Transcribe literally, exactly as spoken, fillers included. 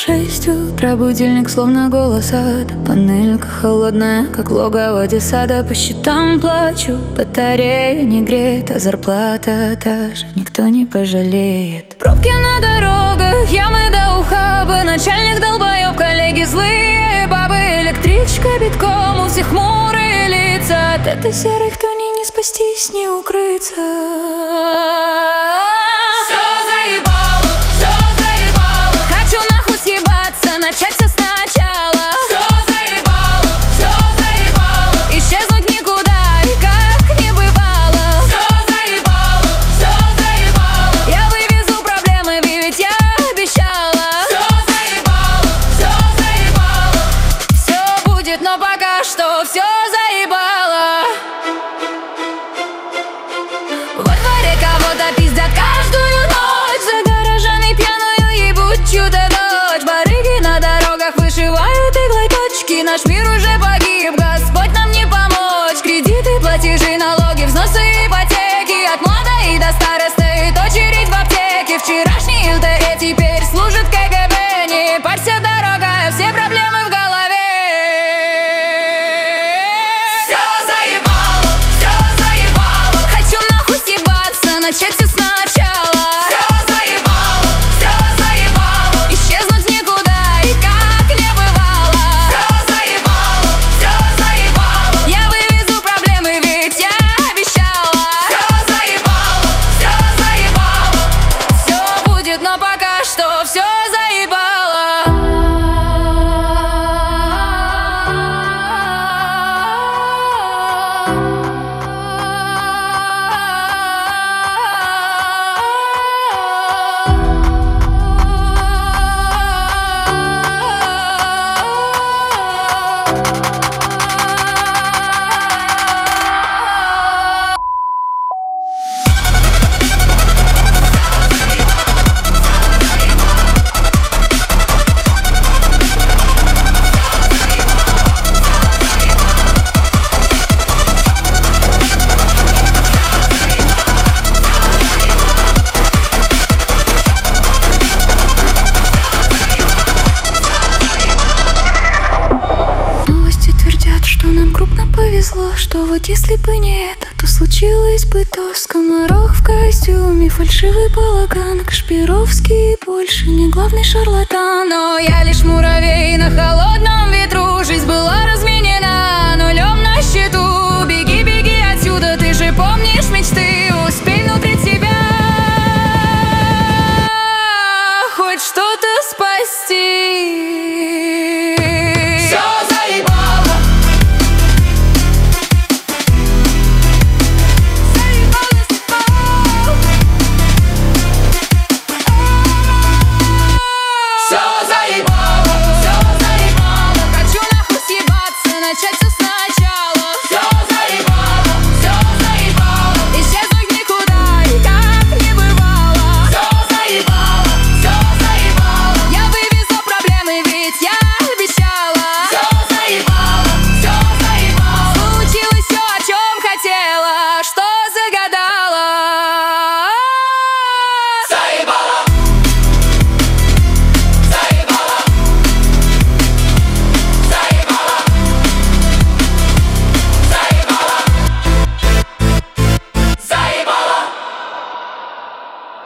шесть утра, будильник словно голос ада. Панелька холодная, как логово детсада. По счетам плачу, батарея не греет, а зарплата та же, никто не пожалеет. Пробки на дорогах, ямы до ухаба. Начальник долбоёб, коллеги злые бабы. Электричка битком, у всех хмурые лица. От этой серой хтони не спастись, не укрыться. Начать все сначала. Все заебало, все заебало. Исчезнуть никуда и как не бывало. Все заебало, все заебало. Я вывезу проблемы, ведь я обещала. Все заебало, все заебало. Все будет, но пока что все заебало. Во дворе кого-то пиздят каждую ночь. За гаражами пьяную ебут чью-то дочь. Барыги на дорогах вышивают иглой точки. Наш мир уже погиб, Господь нам не помочь. Кредиты, платежи, налоги, взносы, ипотеки. От млада и до старости стоит очередь в аптеке. Вчерашний ЛТЭ теперь служит КГБ. Не парься, дорогая, все проблемы в голове. Все заебало, все заебало. Хочу нахуй съебаться, начать все сначала. Все заебало, все заебало. Исчезнуть никуда и как не бывало. Все заебало, все заебало. Я вывезу проблемы, ведь я обещала. Все заебало, все заебало. Все будет, но пока что все заебало. Новости твердят, что нам крупно повезло, что вот если бы не это, то случилось бы то. Скоморох в костюме, фальшивый балаган, Кашпировский больше не главный шарлатан. Но я лишь муравей на холодном